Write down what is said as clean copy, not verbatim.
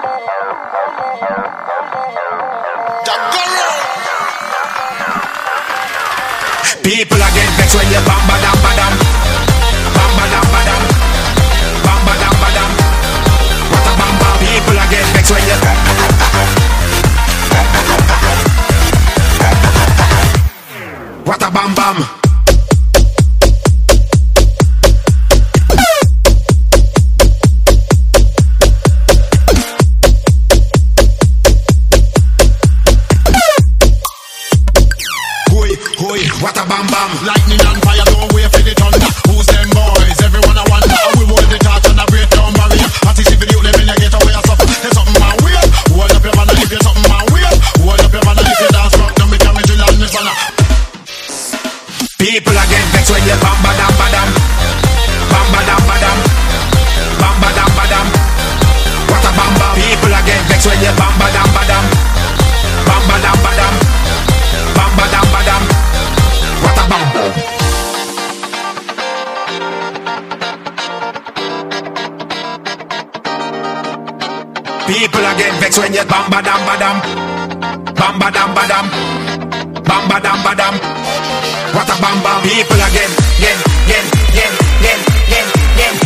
People are get vexed when you bam badam badam, bam badam badam, bam badam badam. What a bam bam. People are get vexed when you what a bam bam. What a bam bam. Lightning and fire, don't wait for the thunder. Who's them boys? Everyone I wonder. We hold the torch and a break down barrier. Party if you do them in the ghetto where you suffer. There's something man weird. Hold up your man and if you're something man weird. Hold up your man and if you dance rock. Now me can me drill and me spanner. People are get vexed when you bam badam badam, bam badam badam, bam badam badam. What a bam bam. People are get vexed when you bam badam badam, bam badam badam, bam badam badam. What a bam bam. People are get vexed when you bam badam badam, bam badam badam, bam badam badam. What a bam bam. People again, again.